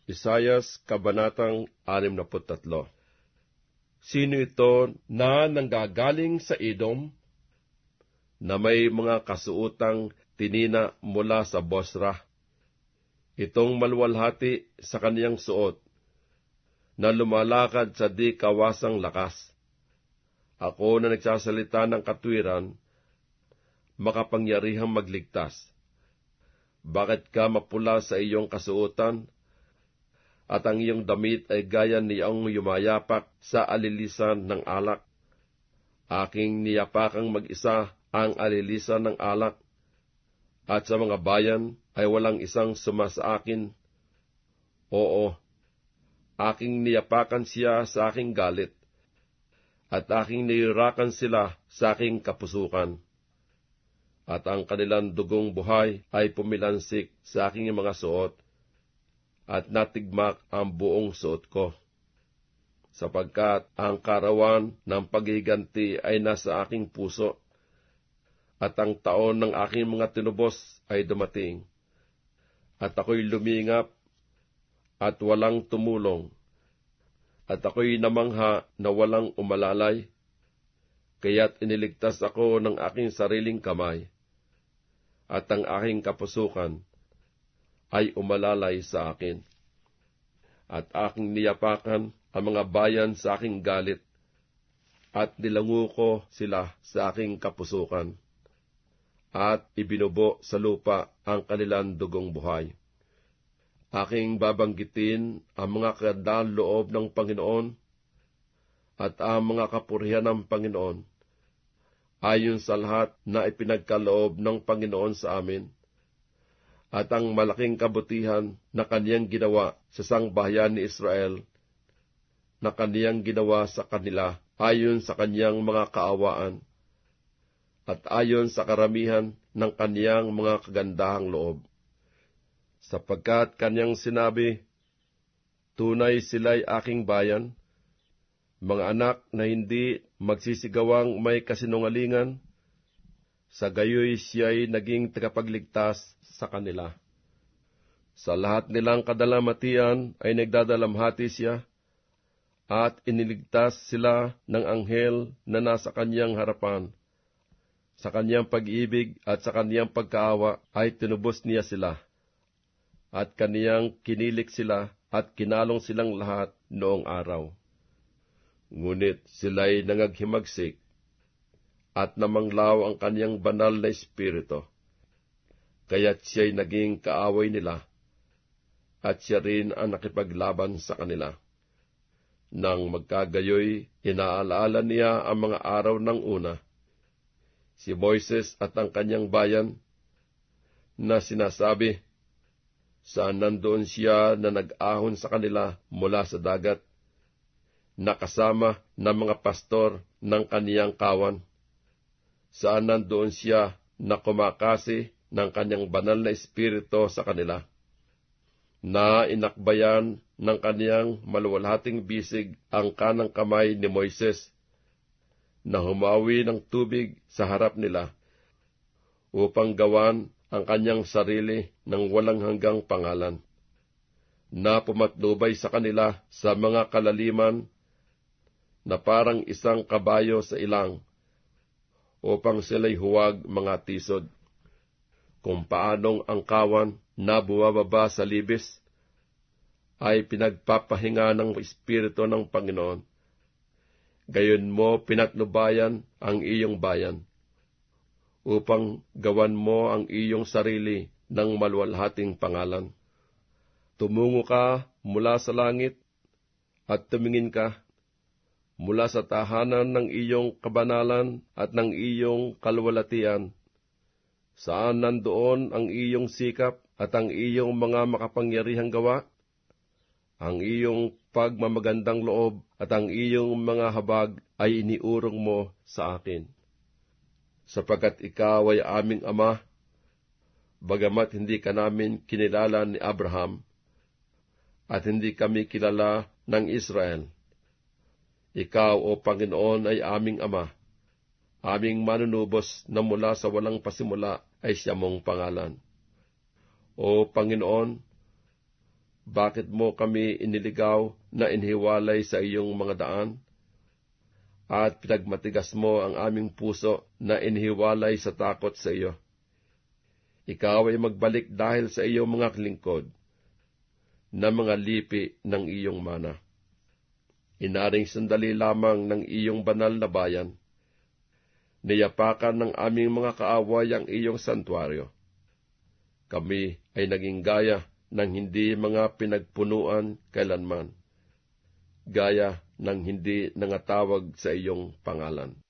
Isayas, Kabanatang 63. Sino ito na nanggagaling sa Edom, na may mga kasuotang tinina mula sa Bosra? Itong maluwalhati sa kaniyang suot, na lumalakad sa di kawasang lakas. Ako na nagsasalita ng katwiran, makapangyarihang magligtas. Bakit ka mapula sa iyong kasuotan, at ang iyong damit ay gaya niyang yumayapak sa alilisan ng alak? Aking niyapakang mag-isa ang alilisan ng alak, at sa mga bayan ay walang isang suma sa akin. Oo, aking niyapakan siya sa aking galit, at aking niyurakan sila sa aking kapusukan. At ang kanilang dugong buhay ay pumilansik sa aking mga suot, at natigmak ang buong suot ko. Sapagkat ang karawan ng paghiganti ay nasa aking puso, at ang taon ng aking mga tinubos ay dumating. At ako'y lumingap, at walang tumulong, at ako'y namangha na walang umalalay, kaya't iniligtas ako ng aking sariling kamay, at ang aking kapusukan ay umalalay sa akin. At aking niyapakan ang mga bayan sa aking galit, at nilango ko sila sa aking kapusukan, at ibinubo sa lupa ang kanilang dugong buhay. Aking babanggitin ang mga kagandahang loob ng Panginoon, at ang mga kapurihan ng Panginoon, ayon sa lahat na ipinagkaloob ng Panginoon sa amin, at ang malaking kabutihan na kaniyang ginawa sa sangbahayan ni Israel, na kaniyang ginawa sa kanila ayon sa kaniyang mga kaawaan, at ayon sa karamihan ng kaniyang mga kagandahang loob. Sapagkat kaniyang sinabi, tunay sila'y aking bayan, mga anak na hindi magsisigawang may kasinungalingan, sa gayoy siya'y naging tagapagligtas sa kanila. Sa lahat nilang kadalamatian ay nagdadalamhati siya, at iniligtas sila ng anghel na nasa kaniyang harapan. Sa kaniyang pag-ibig at sa kaniyang pagkaawa ay tinubos niya sila, at kaniyang kinilik sila at kinalong silang lahat noong araw. Ngunit sila'y nangaghimagsik, at namanglaw ang kaniyang banal na espiritu, kaya't siya'y naging kaaway nila, at siya rin ang nakipaglaban sa kanila. Nang magkagayoy, inaalaala niya ang mga araw ng una, si Moises at ang kanyang bayan, na sinasabi, saan nandoon siya na nag-ahon sa kanila mula sa dagat, nakasama ng mga pastor ng kaniyang kawan. Saan nandoon siya na kumakasi ng kanyang banal na espiritu sa kanila, na inakbayan ng kaniyang maluwalhating bisig ang kanang kamay ni Moises, na humawi ng tubig sa harap nila, upang gawan ang kanyang sarili ng walang hanggang pangalan, na pumatnubay sa kanila sa mga kalaliman, na parang isang kabayo sa ilang, upang sila'y huwag mga tisod. Kung paanong ang kawan na bumababa sa libis ay pinagpapahinga ng Espiritu ng Panginoon, gayon mo pinatnubayan ang iyong bayan, upang gawan mo ang iyong sarili ng maluwalhating pangalan. Tumungo ka mula sa langit, at tumingin ka mula sa tahanan ng iyong kabanalan at ng iyong kaluwalhatian, saan nandoon ang iyong sikap at ang iyong mga makapangyarihang gawa, ang iyong pagmamagandang loob at ang iyong mga habag ay iniurong mo sa akin. Sapagkat ikaw ay aming ama, bagamat hindi ka namin kinilala ni Abraham, at hindi kami kilala ng Israel. Ikaw, O Panginoon, ay aming ama, aming manunubos na mula sa walang pasimula ay siya mong pangalan. O Panginoon, bakit mo kami iniligaw na inhiwalay sa iyong mga daan? At pinagmatigas mo ang aming puso na inhiwalay sa takot sa iyo. Ikaw ay magbalik dahil sa iyong mga lingkod, na mga lipi ng iyong mana. Inaring sandali lamang ng iyong banal na bayan. Niyapakan ng aming mga kaaway ang iyong santuaryo. Kami ay naging gaya ng hindi mga pinagpunuan kailanman, gaya ng hindi nangatawag sa iyong pangalan.